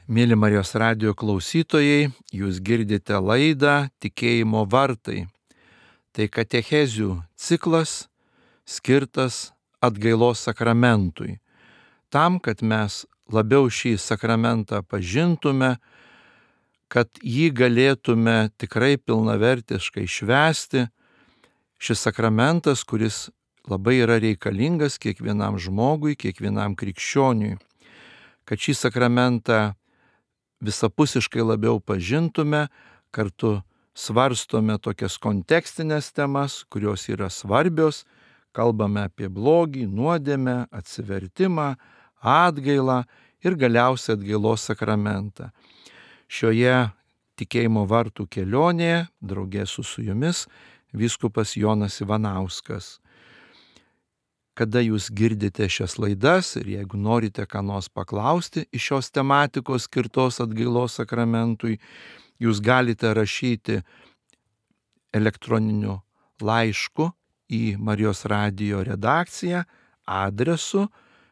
Mėly Marijos radijo klausytojai, jūs girdite laidą Tikėjimo vartai. Tai katechezių ciklas skirtas atgailos sakramentui. Tam, kad mes labiau šį sakramentą pažintume, kad jį galėtume tikrai pilnavertiškai švęsti, šis sakramentas, kuris labai yra reikalingas kiekvienam žmogui, kiekvienam krikščioniui. Kad šį sakramentą visapusiškai labiau pažintume, kartu svarstome tokias kontekstinės temas, kurios yra svarbios, kalbame apie blogį, nuodėmę, atsivertimą, atgailą ir galiausiai atgailos sakramentą. Šioje tikėjimo vartų kelionėje draugė su jumis vyskupas Jonas Ivanauskas. Kada jūs girdite šias laidas ir jeigu norite ką nors paklausti iš šios tematikos skirtos atgailos sakramentui, jūs galite rašyti elektroniniu laišku į Marijos radijo redakciją adresu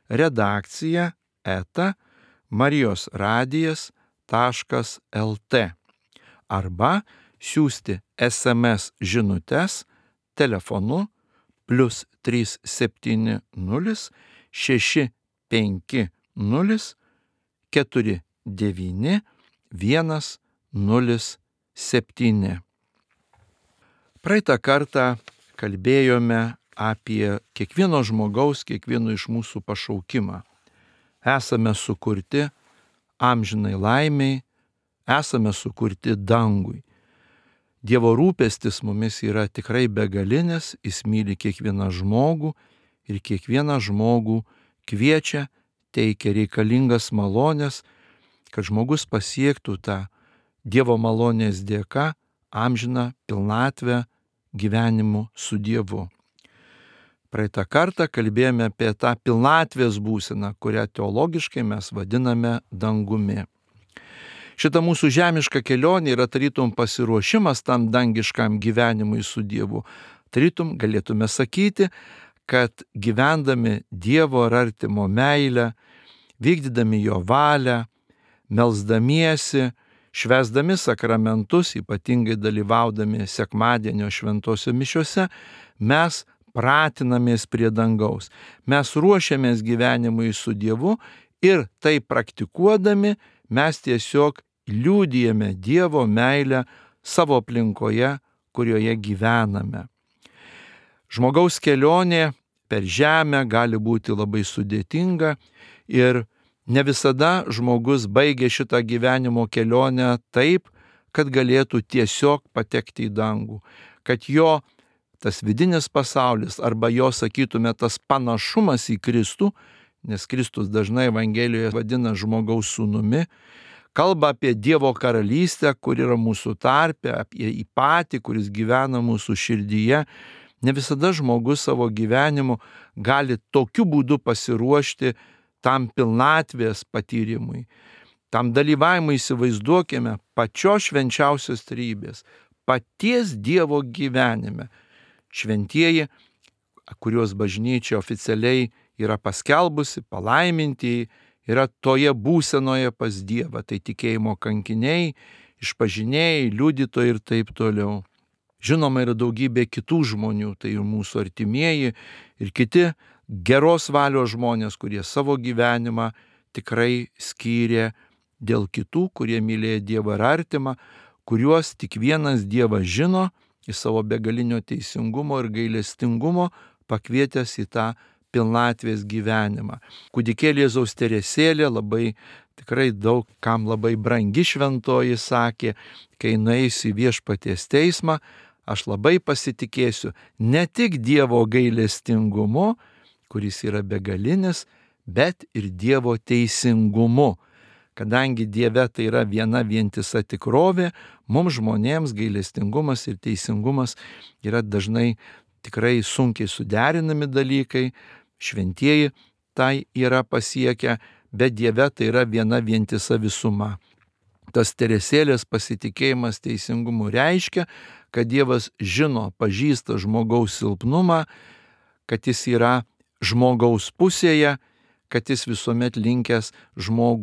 redakcija@marijosradijas.lt arba siųsti SMS žinutes telefonu +370 650 49 107. Praeitą kartą kalbėjome apie kiekvieno žmogaus, kiekvieno iš mūsų pašaukimą. Esame sukurti amžinai laimiai, esame sukurti dangui. Dievo rūpestis mumis yra tikrai begalinis, jis myli kiekvieną žmogų ir kiekvieną žmogų kviečia, teikia reikalingas malonės, kad žmogus pasiektų tą Dievo malonės dėka amžiną pilnatvę gyvenimu su Dievu. Praeitą kartą kalbėjome apie tą pilnatvės būseną, kurią teologiškai mes vadiname dangumi. Šita mūsų žemiška kelionė yra tarytum pasiruošimas tam dangiškam gyvenimui su Dievu. Tarytum galėtume sakyti, kad gyvendami Dievo ar artimo meilę, vykdydami jo valią, melsdamiesi, švęsdami sakramentus, ypatingai dalyvaudami sekmadienio šventose mišiose, mes pratinamės prie dangaus. Mes ruošiamės gyvenimui su Dievu ir tai praktikuodami mes tiesiog liudijame Dievo meilę savo aplinkoje, kurioje gyvename. Žmogaus kelionė per žemę gali būti labai sudėtinga ir ne visada žmogus baigia šitą gyvenimo kelionę taip, kad galėtų tiesiog patekti į dangų, kad jo tas vidinis pasaulis arba jo, sakytume, tas panašumas į Kristų, nes Kristus dažnai Evangelijoje vadina žmogaus sūnumi, kalba apie Dievo karalystę, kur yra mūsų tarpe, apie jį patį, kuris gyvena mūsų širdyje. Ne visada žmogus savo gyvenimu gali tokiu būdu pasiruošti tam pilnatvės patyrimui. Tam dalyvavimui įsivaizduokime pačios švenčiausios trejybės, paties Dievo gyvenime. Šventieji, kuriuos bažnyčia oficialiai yra paskelbusi, palaimintieji, yra toje būsenoje pas Dievą. Tai tikėjimo kankiniai, išpažinėjai, liudytojai ir taip toliau. Žinoma, yra daugybė kitų žmonių, tai ir mūsų artimieji, ir kiti geros valios žmonės, kurie savo gyvenimą tikrai skyrė dėl kitų, kurie mylėjo Dievą ir artimą, kuriuos tik vienas Dievas žino, į savo begalinio teisingumo ir gailestingumo pakvietęs į tą pilnatvės gyvenimą. Kūdikėlė Jėzaus Teresėlė labai tikrai daug kam labai brangi šventoji sakė, kai nueisiu į viešpaties teismą, aš labai pasitikėsiu ne tik Dievo gailestingumu, kuris yra begalinis, bet ir Dievo teisingumu. Kadangi Dieve tai yra viena vientisa tikrovė, mums žmonėms gailestingumas ir teisingumas yra dažnai tikrai sunkiai suderinami dalykai, šventieji tai yra pasiekę, bet Dieve tai yra viena vientisa visuma. Tas Teresėlės pasitikėjimas teisingumu reiškia, kad Dievas žino, pažįsta žmogaus silpnumą, kad jis yra žmogaus pusėje, kad jis visuomet linkęs žmogų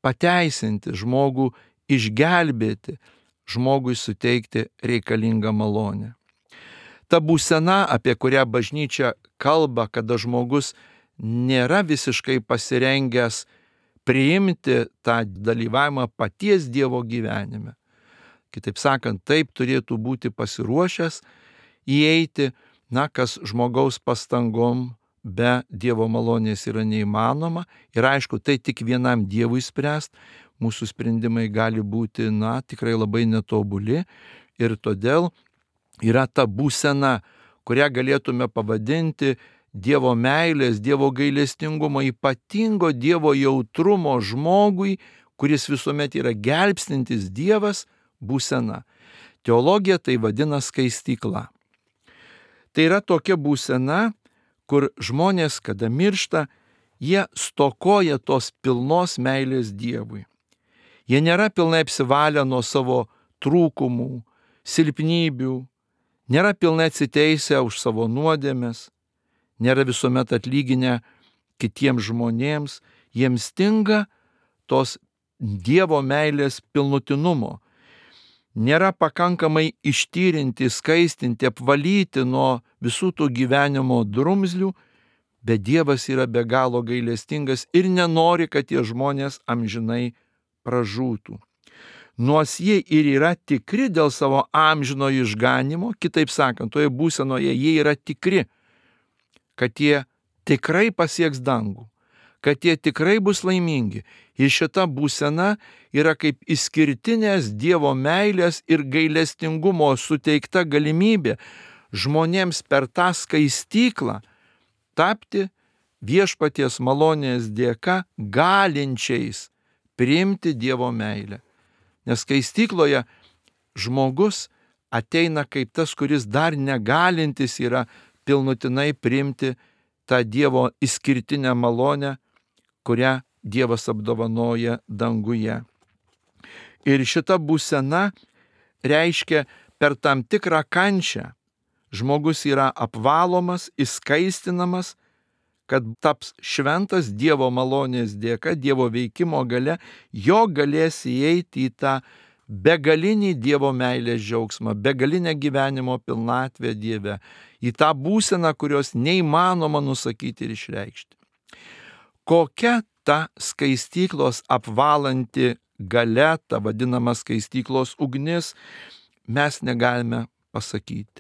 pateisinti, žmogų išgelbėti, žmogui suteikti reikalingą malonę. Ta būsena, apie kurią bažnyčia kalba, kada žmogus nėra visiškai pasirengęs priimti tą dalyvavimą paties Dievo gyvenime. Kitaip sakant, taip turėtų būti pasiruošęs įeiti, kas žmogaus pastangom be Dievo malonės yra neįmanoma. Ir aišku, tai tik vienam Dievui spręst. Mūsų sprendimai gali būti, tikrai labai netobuli. Ir todėl yra ta būsena, kurią galėtume pavadinti Dievo meilės, Dievo gailestingumo, ypatingo Dievo jautrumo žmogui, kuris visuomet yra gelbstintis Dievas, būsena. Teologija tai vadina skaistykla. Tai yra tokia būsena, kur žmonės, kada miršta, jie stokoja tos pilnos meilės Dievui. Jie nėra pilnai apsivalę nuo savo trūkumų, silpnybių, nėra pilnai atsiteisę už savo nuodėmes, nėra visuomet atlyginę kitiems žmonėms, jiems stinga tos Dievo meilės pilnutinumo. Nėra pakankamai ištyrinti, skaistinti, apvalyti nuo visų tų gyvenimo drumzlių, bet Dievas yra be galo gailestingas ir nenori, kad tie žmonės amžinai pražūtų. Nors jie ir yra tikri dėl savo amžino išganimo, kitaip sakant, toje būsenoje jie yra tikri, kad jie tikrai pasieks dangų, kad jie tikrai bus laimingi. Ir šita būsena yra kaip išskirtinės Dievo meilės ir gailestingumo suteikta galimybė žmonėms per tą skaistyklą tapti viešpaties malonės dėka galinčiais priimti Dievo meilę. Nes skaistykloje žmogus ateina kaip tas, kuris dar negalintis yra pilnutinai priimti tą Dievo išskirtinę malonę, kurią Dievas apdovanoja danguje. Ir šita būsena reiškia per tam tikrą kančią. Žmogus yra apvalomas, įskaistinamas, kad taps šventas Dievo malonės dėka, Dievo veikimo gale, jo galės įeiti į tą begalinį Dievo meilės džiaugsmą, begalinę gyvenimo pilnatvę Dieve, į tą būseną, kurios neįmanoma nusakyti ir išreikšti. Kokia ta skaistyklos apvalanti galia, ta vadinama skaistyklos ugnis, mes negalime pasakyti.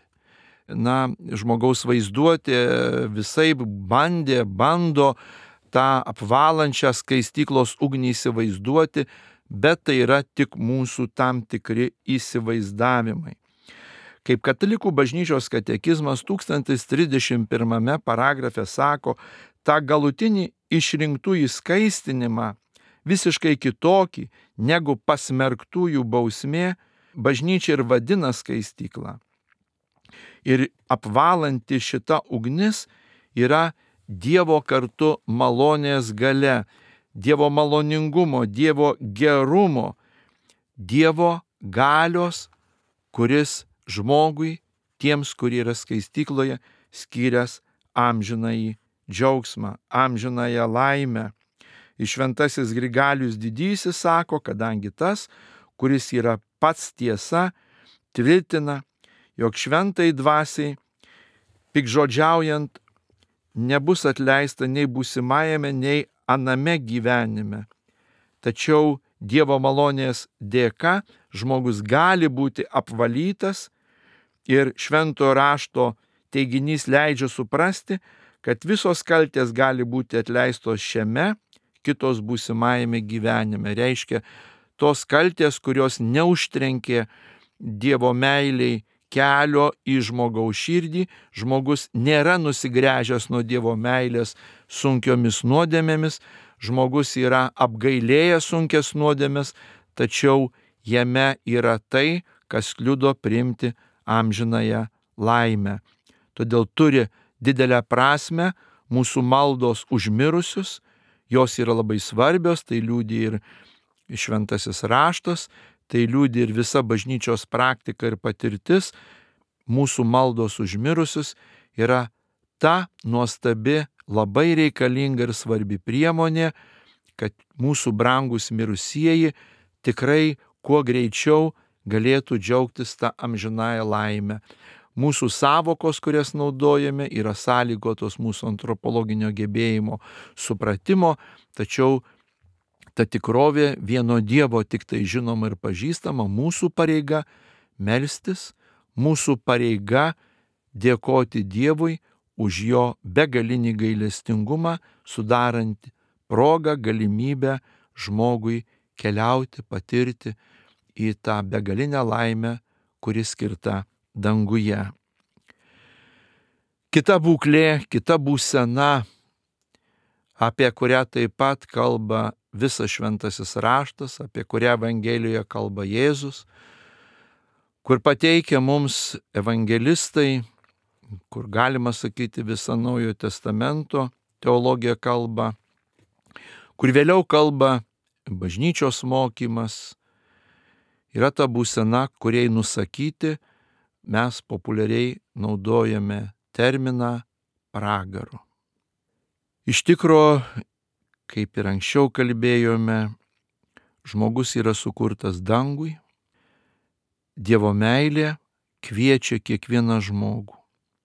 Žmogaus vaizduotė visaip bando tą apvalančią skaistyklos ugnį įsivaizduoti, bet tai yra tik mūsų tam tikri įsivaizdavimai. Kaip Katalikų bažnyčios katekizmas 1031 paragrafe sako, tą galutinį išrinktųjų skaistinimą, visiškai kitokį negu pasmerktųjų bausmė, bažnyčia ir vadina skaistykla. Ir apvalanti šita ugnis yra Dievo kartu malonės galia, Dievo maloningumo, Dievo gerumo, Dievo galios, kuris žmogui, tiems, kurie yra skaistykloje, skyręs amžinąjį džiaugsmą, amžinąją laimę. Ir šventasis Grigalius Didysis sako, kadangi tas, kuris yra pats tiesa, tvirtina, jog šventai dvasiai, pikžodžiaujant, nebus atleista nei būsimajame, nei aname gyvenime. Tačiau Dievo malonės dėka žmogus gali būti apvalytas ir šventojo rašto teiginys leidžia suprasti, kad visos kaltės gali būti atleistos šiame, kitos būsimajame gyvenime. Reiškia, tos kaltės, kurios neužtrenkė Dievo meiliai kelio į žmogaus širdį, žmogus nėra nusigręžęs nuo Dievo meilės sunkiomis nuodėmėmis, žmogus yra apgailėjęs sunkias nuodėmes, tačiau jame yra tai, kas kliudo priimti amžinąją laimę. Todėl turi didelę prasme mūsų maldos už mirusius, jos yra labai svarbios, tai liudija ir šventasis raštas, tai liudija ir visa bažnyčios praktika ir patirtis. Mūsų maldos už mirusius yra ta nuostabi, labai reikalinga ir svarbi priemonė, kad mūsų brangus mirusieji tikrai kuo greičiau galėtų džiaugtis tą amžinąją laimę. Mūsų savokos, kurias naudojame, yra sąlygotos mūsų antropologinio gebėjimo supratimo, tačiau ta tikrovė vieno Dievo tik tai žinoma ir pažįstama, mūsų pareiga melstis, mūsų pareiga dėkoti Dievui už jo begalinį gailestingumą, sudarant progą, galimybę žmogui keliauti, patirti į tą begalinę laimę, kuri skirta danguje. Kita būklė, kita būsena, apie kurią taip pat kalba visas šventasis raštas, apie kurią Evangelijoje kalba Jėzus, kur pateikia mums evangelistai, kur galima sakyti visą Naujojo Testamento teologija kalba, kur vėliau kalba bažnyčios mokymas, yra ta būsena, kuriai nusakyti mes populiariai naudojame terminą pragaru. Iš tikro, kaip ir anksčiau kalbėjome, žmogus yra sukurtas dangui, Dievo meilė kviečia kiekvieną žmogų.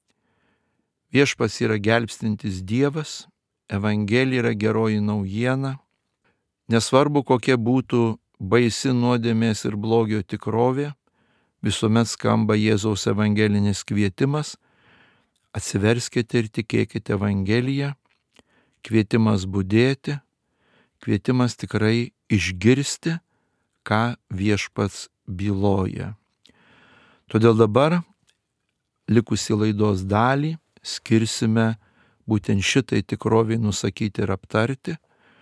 Viešpats yra gelbstintis Dievas, Evangelija yra geroji naujiena, nesvarbu kokia būtų baisi nuodėmės ir blogio tikrovė, visuomet skamba Jėzaus evangelinis kvietimas: atsiverskite ir tikėkite Evangeliją, kvietimas budėti, kvietimas tikrai išgirsti, ką viešpats byloja. Todėl dabar likusį laidos dalį skirsime būtent šitai tikroviai nusakyti ir aptarti.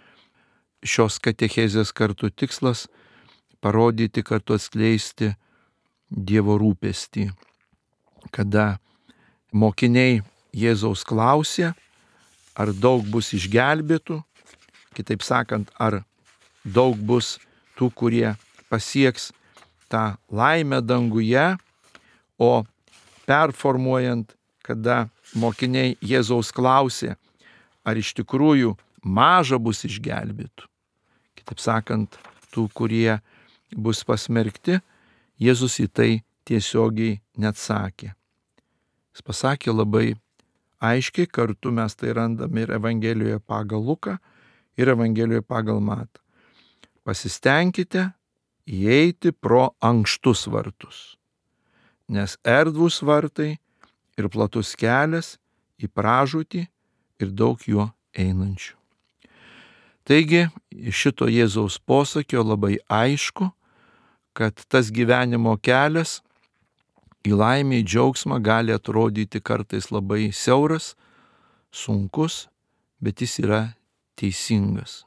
Šios katechezės kartu tikslas — parodyti, kartu atskleisti Dievo rūpestį. Kada mokiniai Jėzaus klausė, ar daug bus išgelbėtų, kitaip sakant, ar daug bus tų, kurie pasieks tą laimę danguje, o performuojant, kada mokiniai Jėzaus klausė, ar iš tikrųjų maža bus išgelbėtų, kitaip sakant, tų, kurie bus pasmerkti, Jėzus į tai tiesiogiai neatsakė. Jis pasakė labai aiškiai, kartu mes tai randame ir Evangelijoje pagal Luką, ir Evangelijoje pagal Matą. Pasistengkite įeiti pro ankštus vartus, nes erdvūs vartai ir platus kelias į pražūtį ir daug juo einančių. Taigi, iš šito Jėzaus posakio labai aišku, kad tas gyvenimo kelias į laimę, į džiaugsmą gali atrodyti kartais labai siauras, sunkus, bet jis yra teisingas.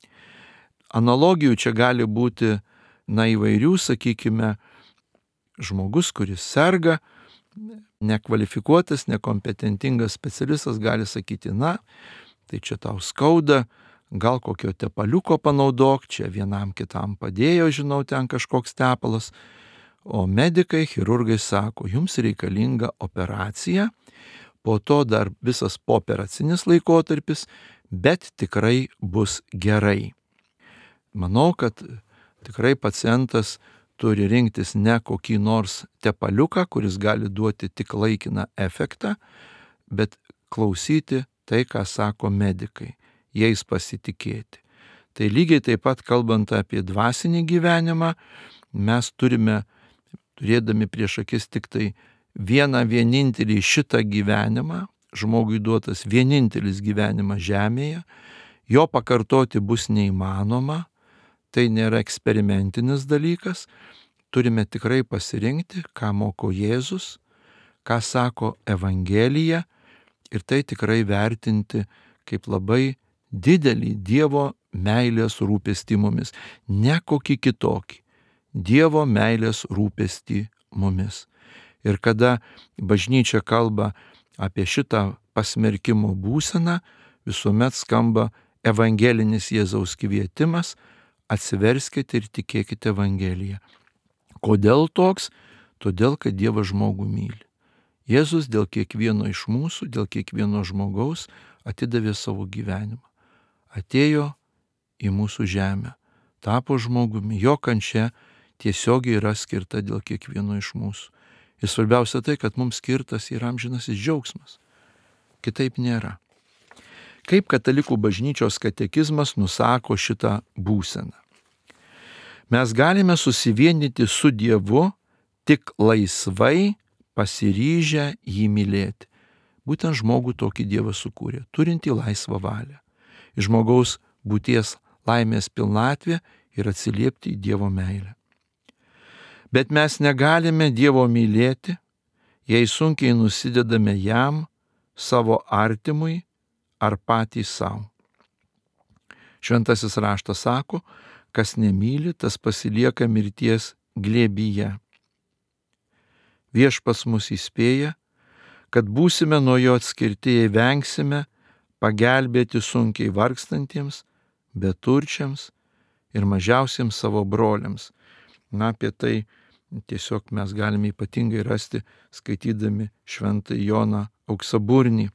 Analogijų čia gali būti įvairių, sakykime, žmogus, kuris serga, nekvalifikuotas, nekompetentingas specialistas gali sakyti, tai čia tau skauda, gal kokio tepaliuko panaudok, čia vienam kitam padėjo, žinau, ten kažkoks tepalas. O medikai, chirurgai sako, jums reikalinga operacija, po to dar visas pooperacinis laikotarpis, bet tikrai bus gerai. Manau, kad tikrai pacientas turi rinktis ne kokį nors tepaliuką, kuris gali duoti tik laikiną efektą, bet klausyti tai, ką sako medikai, jais pasitikėti. Tai lygiai taip pat kalbant apie dvasinį gyvenimą, mes turėdami prieš akis tik tai vienintelį šitą gyvenimą, žmogui duotas vienintelis gyvenimas žemėje, jo pakartoti bus neįmanoma, tai nėra eksperimentinis dalykas, turime tikrai pasirinkti, ką moko Jėzus, ką sako Evangelija, ir tai tikrai vertinti kaip labai didelį Dievo meilės rūpestį mumis, ne kokį kitokį. Dievo meilės rūpestį mumis. Ir kada bažnyčia kalba apie šitą pasmerkimo būseną, visuomet skamba evangelinis Jėzaus kvietimas: atsiverskite ir tikėkite Evangeliją. Kodėl toks? Todėl, kad Dievas žmogų myli. Jėzus dėl kiekvieno iš mūsų, dėl kiekvieno žmogaus atidavė savo gyvenimą. Atėjo į mūsų žemę, tapo žmogumi, jo kančia tiesiogiai yra skirta dėl kiekvieno iš mūsų. Ir svarbiausia tai, kad mums skirtas yra amžinasis džiaugsmas. Kitaip nėra. Kaip katalikų bažnyčios katekizmas nusako šitą būseną? Mes galime susivienyti su Dievu tik laisvai pasiryžę jį mylėti. Būtent žmogų tokį Dievas sukūrė, turintį laisvą valią. Iš žmogaus būties laimės pilnatvė ir atsiliepti į Dievo meilę. Bet mes negalime Dievo mylėti, jei sunkiai nusidedame jam, savo artimui ar patys savo. Šventasis raštas sako, kas nemyli, tas pasilieka mirties glėbyje. Viešpats mus įspėja, kad būsime nuo jo atskirti, jei vengsime pagelbėti sunkiai vargstantiems, beturčiams ir mažiausiems savo broliams. Apie tai tiesiog mes galime ypatingai rasti, skaitydami Šventąjį Joną Auksaburnį.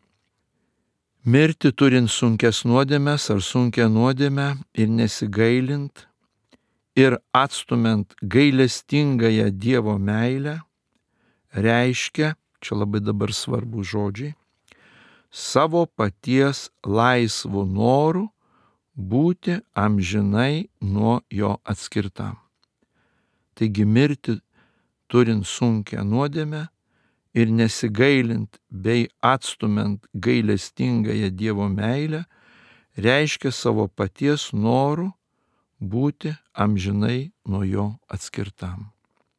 Mirti turint sunkias nuodėmes ar sunkią nuodėmę ir nesigailint ir atstumiant gailestingąją Dievo meilę, reiškia, čia labai dabar svarbus žodžiai, savo paties laisvų norų būti amžinai nuo jo atskirtam. Taigi mirti turint sunkią nuodėmę ir nesigailint bei atstumiant gailestingąją Dievo meilę, reiškia savo paties norų būti amžinai nuo jo atskirtam.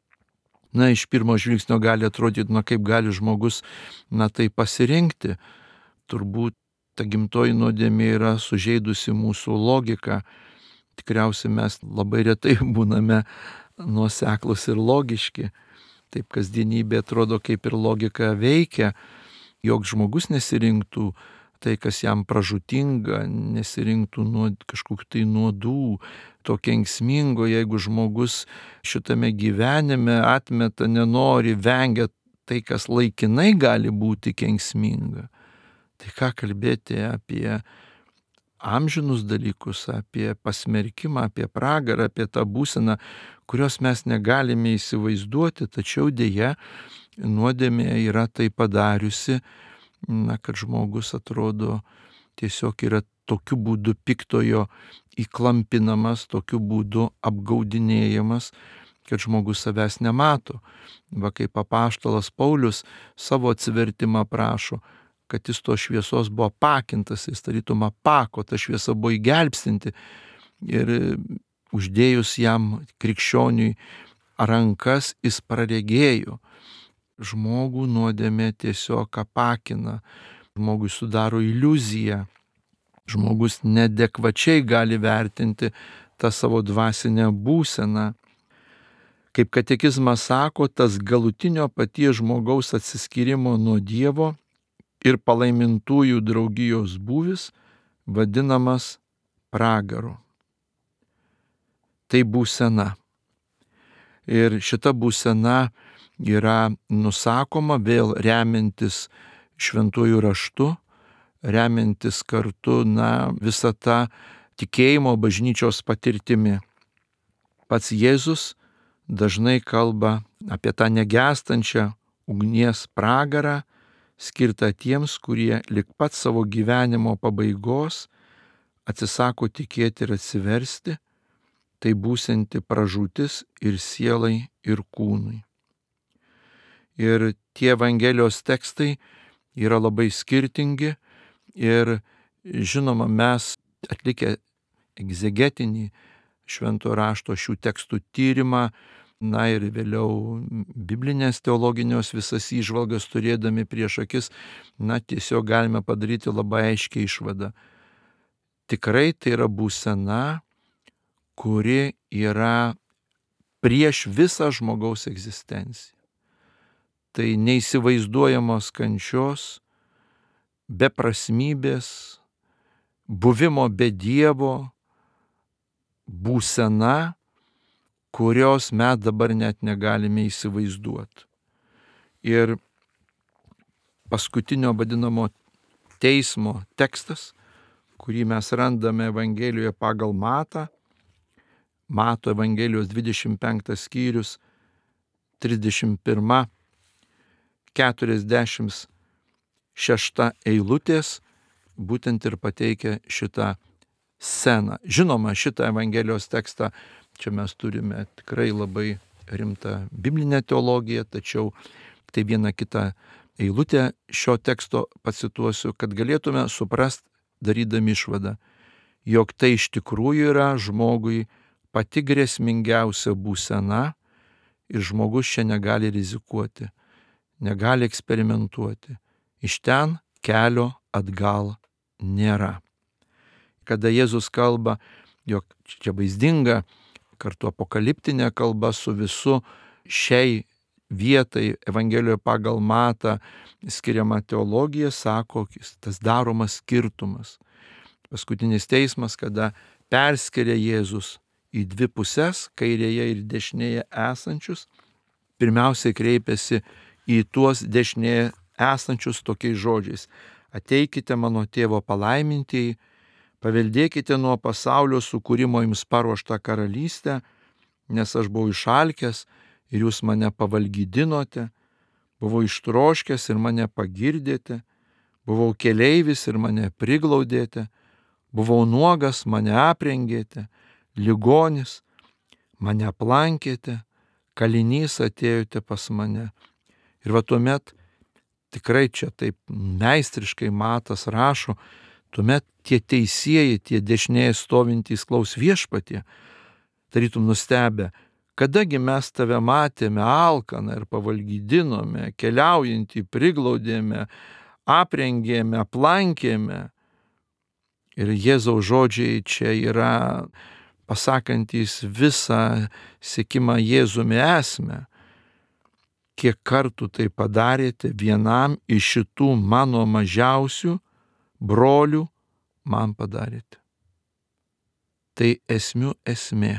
Iš pirmo žvilgsnio gali atrodyti, kaip gali žmogus, tai pasirinkti. Turbūt ta gimtoji nuodėmė yra sužeidusi mūsų logiką. Tikriausiai mes labai retai būname nuoseklūs ir logiški. Taip kasdienybė atrodo kaip ir logika veikia, jog žmogus nesirinktų tai, kas jam pražūtinga, nesirinktų kažkokių tai nuodų, to kenksmingo, jeigu žmogus šitame gyvenime atmeta, nenori, vengia tai, kas laikinai gali būti kenksminga. Tai ką kalbėti apie amžinus dalykus, apie pasmerkimą, apie pragarą, apie tą būseną, kurios mes negalime įsivaizduoti, tačiau dėja nuodėmė yra tai padariusi, kad žmogus atrodo tiesiog yra tokiu būdu piktojo įklampinamas, tokiu būdu apgaudinėjamas, kad žmogus savęs nemato. Kaip apaštalas Paulius savo atsivertimą prašo, kad jis to šviesos buvo apakintas, jis tarytum apako, ta šviesa buvo įgelbstinti ir uždėjus jam krikščioniui rankas jis praregėjo. Žmogų nuodėmė tiesiog apakina, žmogui sudaro iliuziją, žmogus neadekvačiai gali vertinti tą savo dvasinę būseną. Kaip katekizmas sako, tas galutinio paties žmogaus atsiskyrimo nuo Dievo ir palaimintųjų draugijos būvis vadinamas pragaru. Tai būsena. Ir šita būsena yra nusakoma vėl remiantis šventuoju raštu, remiantis kartu visą tą tikėjimo bažnyčios patirtimi. Pats Jėzus dažnai kalba apie tą negęstančią ugnies pragarą, skirtą tiems, kurie lig pat savo gyvenimo pabaigos atsisako tikėti ir atsiversti, tai būsianti pražūtis ir sielai, ir kūnui. Ir tie Evangelijos tekstai yra labai skirtingi ir žinoma, mes atlikę egzegetinį švento rašto šių tekstų tyrimą, ir vėliau biblinės teologinios visas įžvalgas turėdami prieš akis, tiesiog galime padaryti labai aiškiai išvadą. Tikrai tai yra būsena, kuri yra prieš visą žmogaus egzistenciją. Tai neįsivaizduojamos kančios, beprasmybės, buvimo be Dievo būsena, kurios mes dabar net negalime įsivaizduoti. Ir paskutinio vadinamo teismo tekstas, kurį mes randame Evangelijoje pagal Matą, Mato Evangelijos 25 skyrius, 31-46 eilutės, būtent ir pateikia šitą sceną. Žinoma, šitą Evangelijos tekstą čia mes turime tikrai labai rimtą biblinę teologiją, tačiau tai viena kita eilutė šio teksto pacituosiu, kad galėtume suprasti, darydami išvadą, jog tai iš tikrųjų yra žmogui pati grėsmingiausia būsena ir žmogus čia negali rizikuoti, negali eksperimentuoti. Iš ten kelio atgal nėra. Kada Jėzus kalba, jog čia vaizdinga, kartu apokaliptinė kalba su visu šiai vietai Evangelijoje pagal Matą skiriama teologija, sako, tas daromas skirtumas. Paskutinis teismas, kada perskiria Jėzus į dvi pusės, kairėje ir dešinėje esančius, pirmiausiai kreipiasi į tuos dešinėje esančius tokiais žodžiais: ateikite mano tėvo palaimintieji, paveldėkite nuo pasaulio sukūrimo jums paruoštą karalystę, nes aš buvau išalkęs ir jūs mane pavalgydinote, buvau ištroškęs ir mane pagirdėte, buvau keleivis ir mane priglaudėte, buvau nuogas, mane aprengėte, ligonis, mane aplankėte, kalinys atėjote pas mane. Ir va tuomet, tikrai čia taip meistriškai Matas rašo, tuomet tie teisieji, tie dešinėje stovintys klaus: viešpatie, tarytum nustebę, kadagi mes tave matėme alkaną ir pavalgydinome, keliaujantį priglaudėme, aprengėme, aplankėme. Ir Jėzaus žodžiai čia yra pasakantys visą sekimą Jėzumi esmę. Kiek kartų tai padarėte vienam iš šitų mano mažiausių brolių, man padarėte. Tai esmių esmė.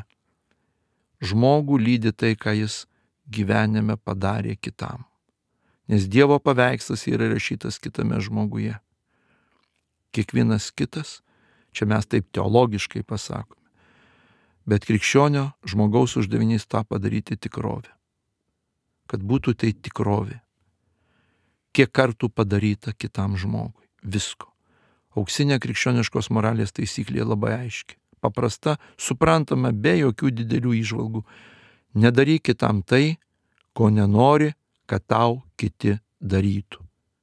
Žmogų lydi tai, ką jis gyvenime padarė kitam. Nes Dievo paveikslas yra rašytas kitame žmoguje. Kiekvienas kitas, čia mes taip teologiškai pasakome, bet krikščionio žmogaus uždavinys tą padaryti tikrovę. Kad būtų tai tikrovė. Kiek kartų padaryta kitam žmogui. Visko. Auksinė krikščioniškos moralės taisyklė labai aiški. Paprasta, suprantama, be jokių didelių įžvalgų. Nedaryk kitam tai, ko nenori, kad tau kiti darytų.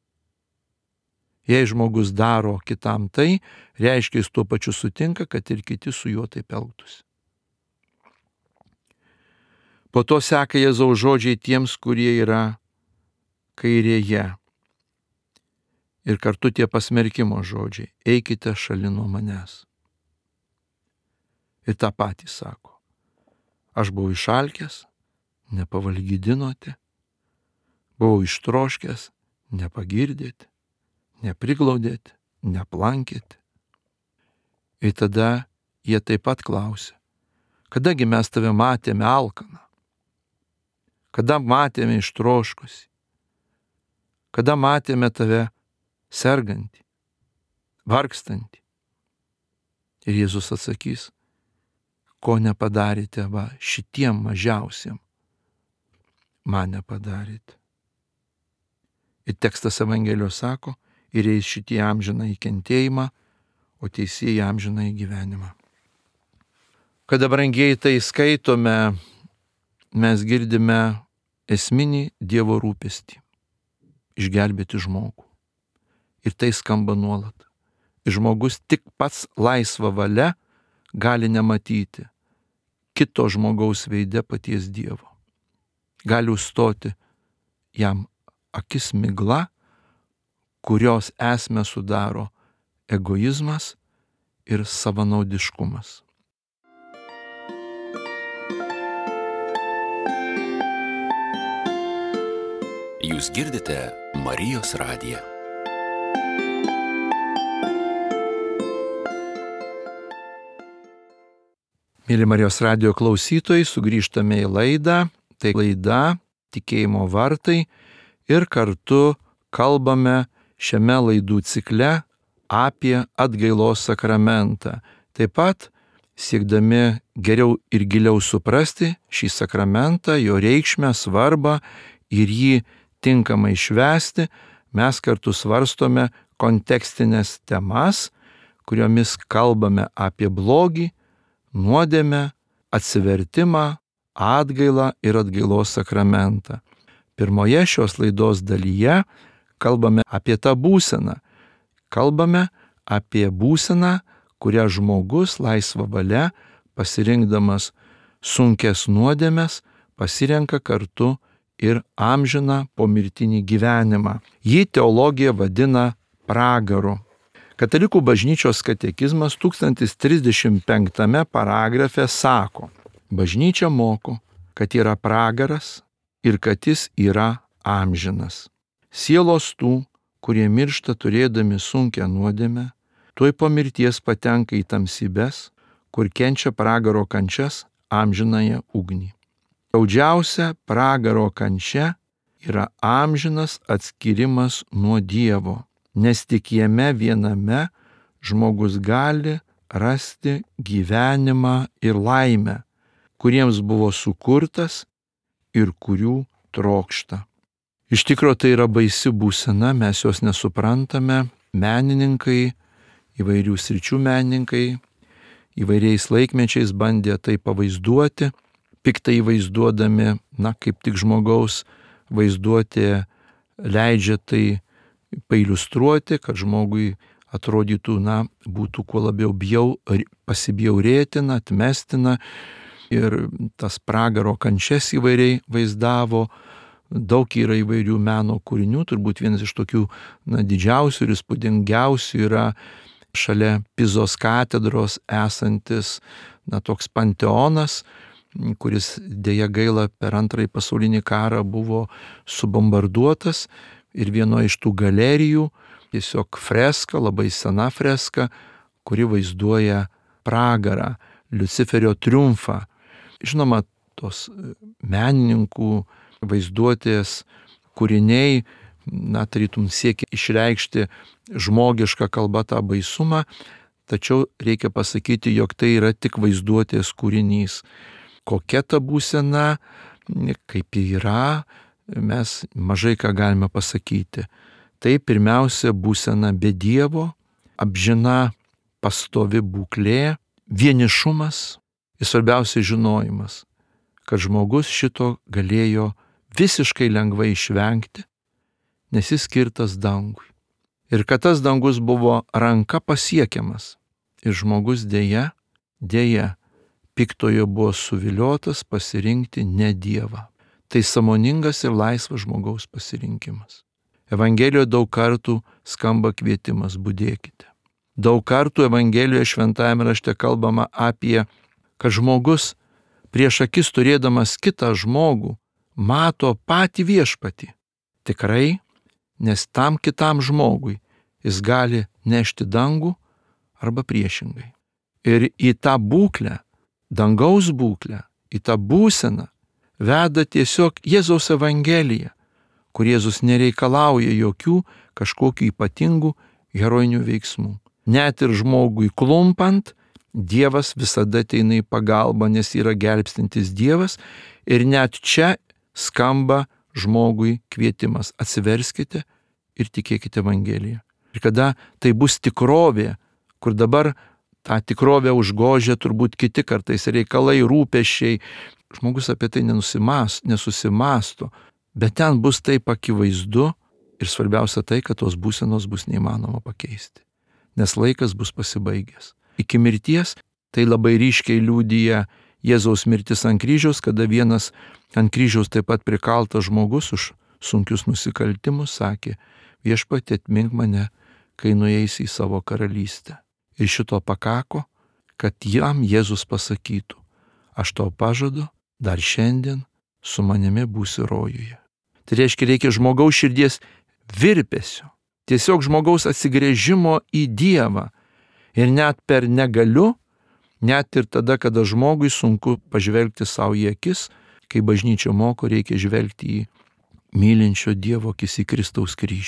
Jei žmogus daro kitam tai, reiškia jis tuo pačiu sutinka, kad ir kiti su juo taip elgtųsi. Po to seka Jėzaus žodžiai tiems, kurie yra kairėje. Ir kartu tie pasmerkimo žodžiai: eikite šalin nuo manęs. Ir tą patį sako: aš buvau išalkęs, nepavalgydinote, buvau ištroškęs, nepagirdėte, nepriglaudėte, neaplankėte. Ir tada jie taip pat klausia: kadagi mes tave matėme alkaną? Kada matėme ištroškusį? Kada matėme tave sergantį, vargstantį? Ir Jėzus atsakys: ko nepadarėte va šitiem mažiausiem, man nepadarėte. Ir tekstas Evangelijos sako: ir eis šitie amžiną į kentėjimą, o teisieji amžiną į gyvenimą. Kada, brangieji, tai skaitome, mes girdime esminį Dievo rūpestį – išgelbėti žmogų. Ir tai skamba nuolat. Ir žmogus tik pats laisva valia gali nematyti kito žmogaus veide paties Dievo. Gali užstoti jam akis migla, kurios esmę sudaro egoizmas ir savanaudiškumas. Jūs girdite Marijos radiją. Mėly Marijos radijo klausytojai, sugrįžtame į laidą. Tai laida Tikėjimo vartai ir kartu kalbame šiame laidų cikle apie atgailos sakramentą. Taip pat siekdami geriau ir giliau suprasti šį sakramentą, jo reikšmę, svarbą ir jį tinkamai švęsti, mes kartu svarstome kontekstinės temas, kuriomis kalbame apie blogį, nuodėmę, atsivertimą, atgailą ir atgailos sakramentą. Pirmoje šios laidos dalyje kalbame apie tą būseną. Kalbame apie būseną, kurią žmogus laisva valia, pasirinkdamas sunkes nuodėmes, pasirenka kartu ir amžiną pomirtinį gyvenimą. Jį teologija vadina pragaru. Katalikų bažnyčios katekizmas 1035 paragrafe sako: bažnyčia moko, kad yra pragaras ir kad jis yra amžinas. Sielos tų, kurie miršta turėdami sunkią nuodėmę, tuoj po mirties patenka į tamsybes, kur kenčia pragaro kančias amžinąją ugnį. Skaudžiausia pragaro kančia yra amžinas atskyrimas nuo Dievo, nes tik jame viename žmogus gali rasti gyvenimą ir laimę, kuriems buvo sukurtas ir kurių trokšta. Iš tikro tai yra baisi būsena, mes jos nesuprantame, menininkai, įvairių sričių menininkai, įvairiais laikmečiais bandė tai pavaizduoti, piktai vaizduodami, kaip tik žmogaus vaizduotė leidžia tai pailiustruoti, kad žmogui atrodytų, būtų kuo labiau pasibjaurėtina, atmestina ir tas pragaro kančias įvairiai vaizdavo. Daug yra įvairių meno kūrinių, turbūt vienas iš tokių didžiausių ir įspūdingiausių yra šalia Pizos katedros esantis toks panteonas, kuris dėja gaila per Antrąjį pasaulinį karą buvo subombarduotas, ir vienoje iš tų galerijų tiesiog freska, labai sena freska, kuri vaizduoja pragarą, Liuciferio triumfą. Žinoma, tos menininkų vaizduotės kūriniai, tarytum siekia išreikšti žmogišką kalbą tą baisumą, tačiau reikia pasakyti, jog tai yra tik vaizduotės kūrinys. Kokia ta būsena, kaip ji yra, mes mažai ką galime pasakyti. Tai pirmiausia būsena be Dievo, amžina pastovi būklė, vienišumas ir svarbiausia žinojimas, kad žmogus šito galėjo visiškai lengvai išvengti, nes jis skirtas dangui. Ir kad tas dangus buvo ranka pasiekiamas. Ir žmogus dėja, piktojo buvo suviliotas pasirinkti ne Dievą. Tai sąmoningas ir laisvas žmogaus pasirinkimas. Evangelijoje daug kartų skamba kvietimas: budėkite. Daug kartų Evangelijoje šventajame rašte kalbama apie, kad žmogus prieš akis turėdamas kitą žmogų mato patį viešpatį. Tikrai, nes tam kitam žmogui jis gali nešti dangų arba priešingai. Ir į tą būklę, dangaus būklę, į tą būseną veda tiesiog Jėzaus Evangelija, kur Jėzus nereikalauja jokių kažkokių ypatingų herojinių veiksmų. Net ir žmogui klumpant, Dievas visada ateina į pagalbą, nes yra gelbstintis Dievas, ir net čia skamba žmogui kvietimas: atsiverskite ir tikėkite Evangeliją. Ir kada tai bus tikrovė, kur dabar tą tikrovę užgožia turbūt kiti kartais reikalai, rūpesčiai, žmogus apie tai nesusimasto, bet ten bus taip akivaizdu ir svarbiausia tai, kad tos būsenos bus neįmanoma pakeisti, nes laikas bus pasibaigęs. Iki mirties tai labai ryškiai liudija Jėzaus mirtis ant kryžiaus, kada vienas ant kryžiaus taip pat prikaltas žmogus už sunkius nusikaltimus sakė: viešpatie, atmink mane, kai nueisi į savo karalystę. Ir šito pakako, kad jam Jėzus pasakytų: aš tau pažadu, dar šiandien su manimi būsi rojuje. Tai reiškia, reikia žmogaus širdies virpesio, tiesiog žmogaus atsigręžimo į Dievą. Ir net per negaliu, net ir tada, kada žmogui sunku pažvelgti savo į akis, kai bažnyčia moko, reikia žvelgti į mylinčio Dievo akis, į Kristaus kryžių.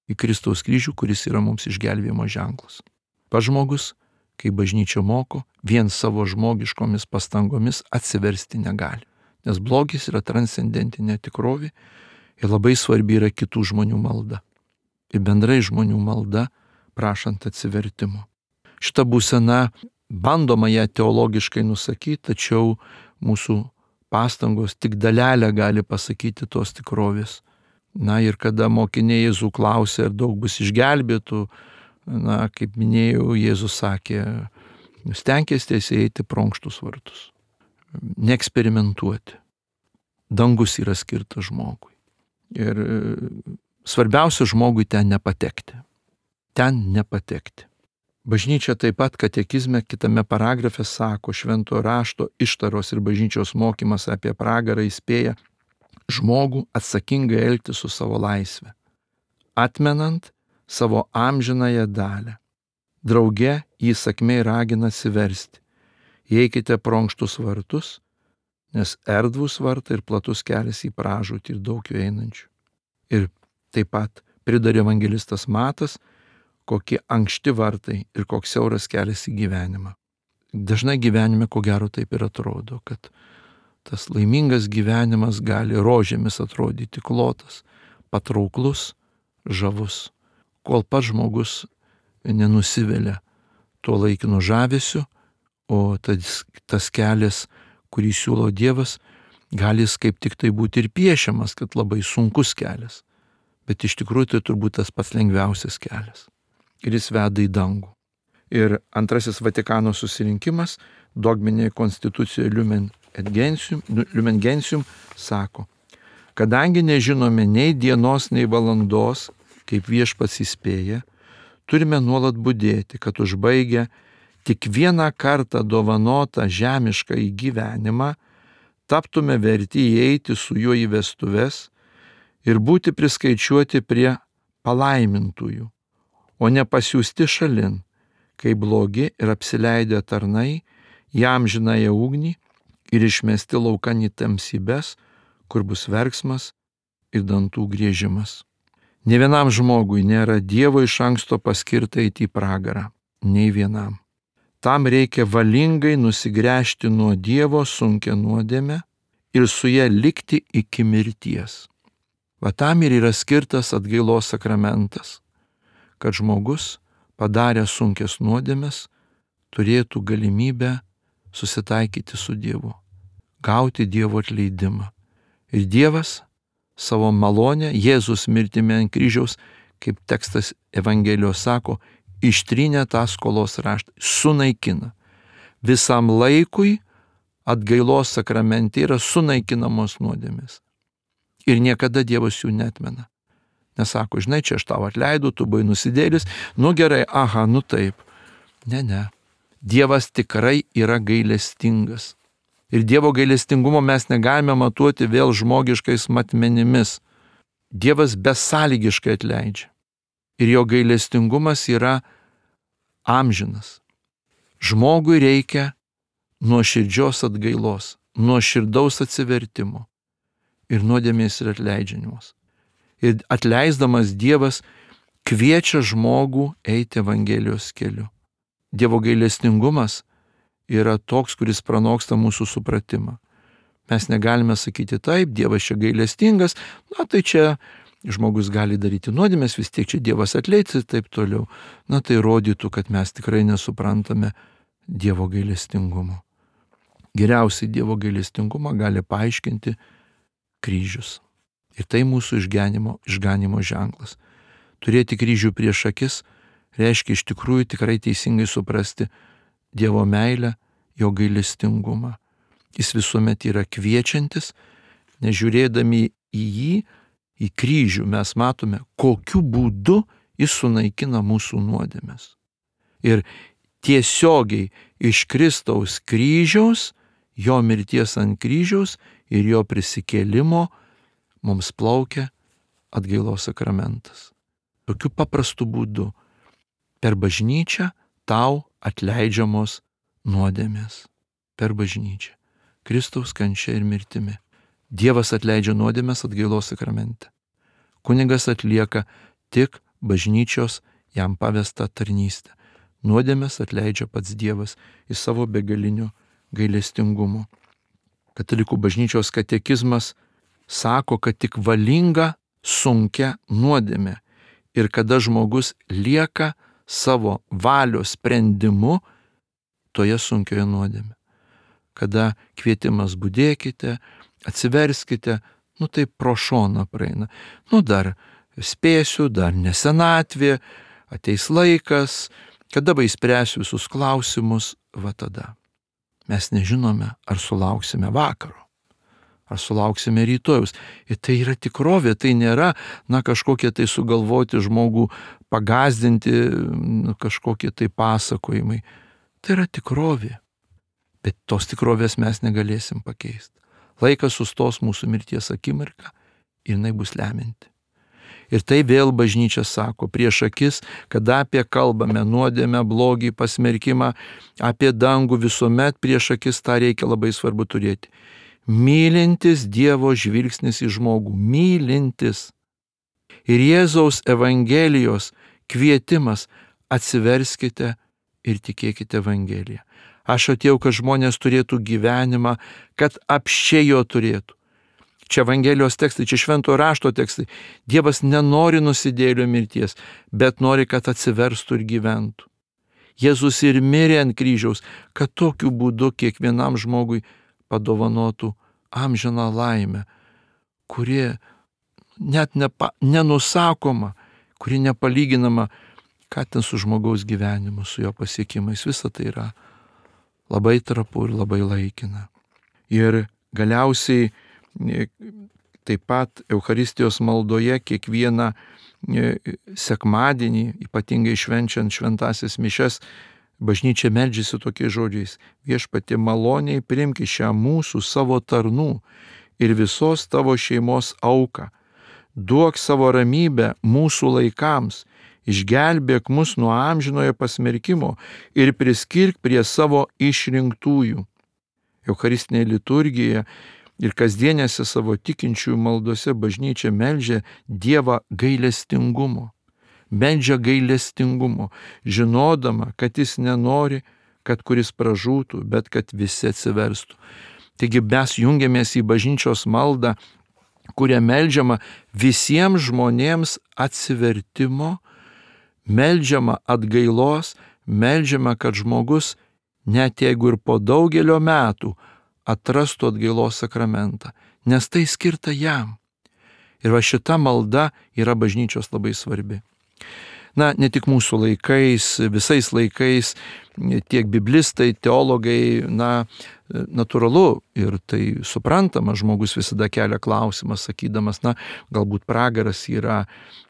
į Kristaus kryžių, kuris yra mums išgelbėjimo ženklas. Pats žmogus, kai bažnyčia moko, vien savo žmogiškomis pastangomis atsiversti negali. Nes blogis yra transcendentinė tikrovė ir labai svarbi yra kitų žmonių malda. Ir bendrai žmonių malda prašant atsivertimo. Šitą būseną bandoma ją teologiškai nusakyti, tačiau mūsų pastangos tik dalelę gali pasakyti tos tikrovės. Na ir kada mokiniai Jėzų klausė, ar daug bus išgelbėtų, na, kaip minėjau, Jėzus sakė, stenkitės eiti pro ankštus vartus. Neeksperimentuoti. Dangus yra skirtas žmogui. Ir svarbiausia žmogui ten nepatekti. Ten nepatekti. Bažnyčia taip pat katekizme kitame paragrafe sako, šventojo rašto ištaros ir bažnyčios mokymas apie pragarą įspėja žmogų atsakingai elgtis su savo laisve, atmenant savo amžinąją dalią. Drauge įsakmiai ragina atsiversti. Įeikite pro ankštus vartus, nes erdvūs vartai ir platus kelias į pražūtį ir daug jų einančių. Ir taip pat pridarė evangelistas Matas, kokie ankšti vartai ir koks siauras kelias į gyvenimą. Dažnai gyvenime, ko gero, taip ir atrodo, kad tas laimingas gyvenimas gali rožėmis atrodyti klotas, patrauklus, žavus, kol pats žmogus nenusivelia tuo laikinu žavesiu, o tas kelias, kurį siūlo Dievas, gali jis kaip tik tai būti ir piešiamas, kad labai sunkus kelias, bet iš tikrųjų tai turbūt tas pats lengviausias kelias. Ir jis veda į dangų. Ir antrasis Vatikano susirinkimas, dogminėje konstitucijoje Lumen Gentium sako, kadangi nežinome nei dienos, nei valandos, kaip Viešpats įspėja, turime nuolat budėti, kad užbaigę tik vieną kartą dovanotą žemišką į gyvenimą, taptume verti įeiti su juo į vestuves ir būti priskaičiuoti prie palaimintųjų, o ne pasiųsti šalin, kai blogi ir apsileidę tarnai į amžinąją ugnį ir išmesti laukan į tamsybes, kur bus verksmas ir dantų griežimas. Ne vienam žmogui nėra Dievo iš anksto paskirta eiti į pragarą, nei vienam. Tam reikia valingai nusigręžti nuo Dievo sunkia nuodėme ir su ja likti iki mirties. Va tam ir yra skirtas atgailos sakramentas, kad žmogus, padaręs sunkias nuodėmes, turėtų galimybę susitaikyti su Dievu, gauti Dievo atleidimą. Ir Dievas savo malonę, Jėzus mirtimi ant kryžiaus, kaip tekstas Evangelijos sako, ištrynė tą skolos raštą, sunaikina. Visam laikui atgailos sakramente yra sunaikinamos nuodėmės. Ir niekada Dievas jų neatmena. Nesako, žinai, čia aš tau atleidau, tu buvai nusidėlis, nu gerai, aha, nu taip. Ne. Dievas tikrai yra gailestingas. Ir Dievo gailestingumo mes negalime matuoti vėl žmogiškais matmenimis. Dievas besąlygiškai atleidžia. Ir jo gailestingumas yra amžinas. Žmogui reikia nuoširdžios atgailos, nuoširdaus atsivertimo ir nuodėmės ir atleidžiamos. Ir atleisdamas Dievas kviečia žmogų eiti Evangelijos keliu. Dievo gailestingumas yra toks, kuris pranoksta mūsų supratimą. Mes negalime sakyti taip, Dievas čia gailestingas, na tai čia žmogus gali daryti nuodėmės, vis tiek čia Dievas atleis ir taip toliau. Na tai rodytų, kad mes tikrai nesuprantame Dievo gailestingumo. Geriausiai Dievo gailestingumą gali paaiškinti kryžius. Ir tai mūsų išganimo ženklas. Turėti kryžių prieš akis reiškia iš tikrųjų tikrai teisingai suprasti Dievo meilę, jo gailestingumą. Jis visuomet yra kviečiantis, nežiūrėdami į jį, į kryžių, mes matome, kokiu būdu jis sunaikina mūsų nuodėmes. Ir tiesiogiai iš Kristaus kryžiaus, jo mirties ant kryžiaus ir jo prisikėlimo mums plaukia atgailos sakramentas. Tokiu paprastu būdu per bažnyčią tau atleidžiamos nuodėmės. Per bažnyčią. Kristaus kančia ir mirtimi. Dievas atleidžia nuodėmės atgailos sakramente. Kunigas atlieka tik bažnyčios jam pavestą tarnystę. Nuodėmes atleidžia pats Dievas iš savo begalinio gailestingumo. Katalikų bažnyčios katekizmas sako, kad tik valinga sunkia nuodėmė ir kada žmogus lieka savo valios sprendimu toje sunkioje nuodėmė. Kada kvietimas budėkite, atsiverskite, tai pro šoną praeina. Dar spėsiu, dar nesenatvė, ateis laikas, kada išspręsiu visus klausimus, va tada. Mes nežinome, ar sulauksime vakaro, ar sulauksime rytojaus. Ir tai yra tikrovė, tai nėra, kažkokie tai sugalvoti žmogų pagazdinti, kažkokie tai pasakojimai. Tai yra tikrovė. Bet tos tikrovės mes negalėsim pakeisti. Laikas sustos mūsų mirties akimirką ir jinai bus lemianti. Ir tai vėl bažnyčia sako, prieš akis, kada apie kalbame nuodėmę, blogį, pasmerkimą, apie dangų, visuomet prieš akis tą reikia labai svarbu turėti. Mylintis Dievo žvilgsnis į žmogų, mylintis. Ir Jėzaus Evangelijos kvietimas, atsiverskite ir tikėkite Evangeliją. Aš atėjau, kad žmonės turėtų gyvenimą, kad apsčiai jo turėtų. Čia Evangelijos tekstai, čia Šventojo rašto tekstai. Dievas nenori nusidėjėlio mirties, bet nori, kad atsiverstų ir gyventų. Jėzus ir mirė ant kryžiaus, kad tokiu būdu kiekvienam žmogui padovanotų amžiną laimę, kuri net nenusakoma, kuri nepalyginama, ką ten su žmogaus gyvenimu, su jo pasiekimais. Visa tai yra labai trapu ir labai laikina. Ir galiausiai taip pat Eucharistijos maldoje kiekvieną sekmadienį, ypatingai švenčiant šventąsias mišias, bažnyčia meldžiasi tokiais žodžiais: Viešpatie, maloniai priimk šią mūsų savo tarnų ir visos tavo šeimos auką. Duok savo ramybę mūsų laikams, išgelbėk mus nuo amžinojo pasmerkimo ir priskirk prie savo išrinktųjų. Eucharistinėje liturgijoje ir kasdienėse savo tikinčiųjų maldose bažnyčia meldžia Dievą gailestingumo. Meldžia gailestingumo, žinodama, kad jis nenori, kad kuris pražūtų, bet kad visi atsiverstų. Taigi mes jungiamės į bažnyčios maldą, kuria meldžiama visiems žmonėms atsivertimo, meldžiama atgailos, meldžiama, kad žmogus, net jeigu ir po daugelio metų, atrastų atgailos sakramentą, nes tai skirta jam. Ir va šita malda yra bažnyčios labai svarbi. Ne tik mūsų laikais, visais laikais, tiek biblistai, teologai, natūralu ir tai suprantama, žmogus visada kelia klausimą, sakydamas, galbūt pragaras yra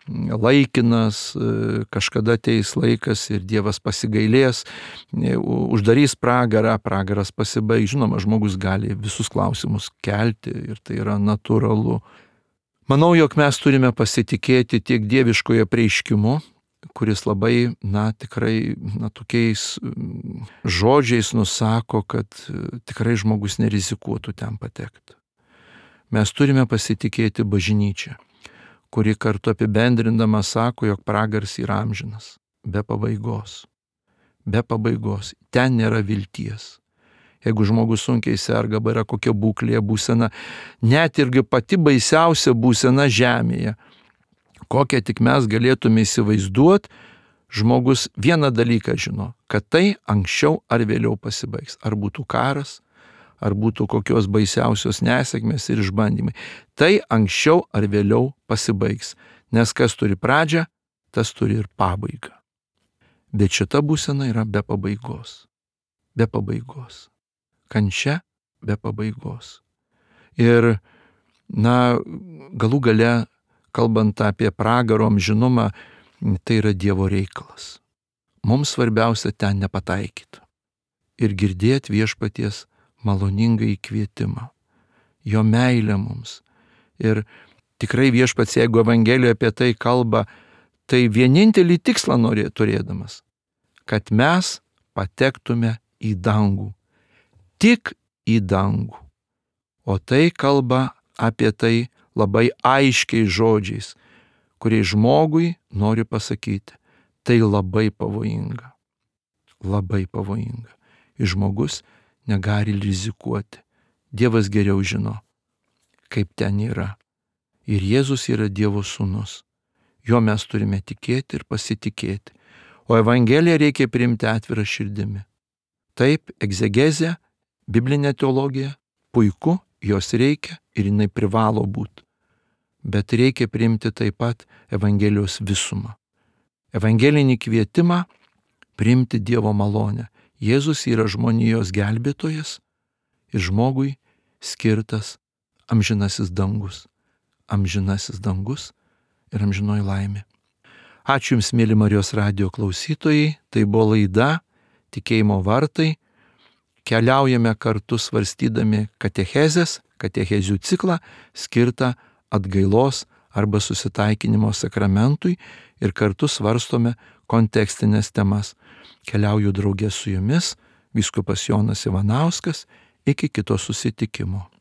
laikinas, kažkada ateis laikas ir Dievas pasigailės, uždarys pragarą, pragaras pasibaigs. Žinoma, žmogus gali visus klausimus kelti ir tai yra natūralu. Manau, jog mes turime pasitikėti tiek dieviškojo apreiškimu, kuris labai, tikrai, tokiais žodžiais nusako, kad tikrai žmogus nerizikuotų ten patekti. Mes turime pasitikėti bažnyčią, kuri kartu apibendrindama sako, jog pragaras yra amžinas, be pabaigos. Be pabaigos. Ten nėra vilties. Jeigu žmogus sunkiai serga, yra kokia būklė, būsena, net irgi pati baisiausia būsena žemėje, kokią tik mes galėtume įsivaizduoti, žmogus vieną dalyką žino, kad tai anksčiau ar vėliau pasibaigs. Ar būtų karas, ar būtų kokios baisiausios nesėkmės ir išbandymai. Tai anksčiau ar vėliau pasibaigs, nes kas turi pradžią, tas turi ir pabaigą. Bet šita būsena yra be pabaigos. Be pabaigos. Kančia be pabaigos. Ir, galų gale, kalbant apie pragaro amžinumą, tai yra Dievo reikalas. Mums svarbiausia ten nepataikyti ir girdėti viešpaties maloningą įkvietimą, jo meilę mums. Ir tikrai viešpats, jeigu Evangelijoje apie tai kalba, tai vienintelį tikslą turėdamas, kad mes patektume į dangų. Tik į dangų. O tai kalba apie tai labai aiškiai žodžiais, kuriais žmogui nori pasakyti, tai labai pavojinga. Labai pavojinga. Ir žmogus negali rizikuoti. Dievas geriau žino, kaip ten yra. Ir Jėzus yra Dievo sūnus. Jo mes turime tikėti ir pasitikėti. O Evangeliją reikia priimti atvirą širdimi. Taip, egzegezė, biblinė teologija, puiku, jos reikia ir jinai privalo būti. Bet reikia priimti taip pat Evangelijos visumą. Evangelinį kvietimą priimti Dievo malonę. Jėzus yra žmonijos gelbėtojas ir žmogui skirtas amžinasis dangus. Amžinasis dangus ir amžinoji laimė. Ačiū Jums, mėly Marijos radijo klausytojai. Tai buvo laida Tikėjimo vartai. Keliaujame kartu svarstydami katechezių ciklą skirtą atgailos arba susitaikinimo sakramentui ir kartu svarstome kontekstinės temas. Keliauju draugė su Jumis, vyskupas Jonas Ivanauskas. Iki kito susitikimo.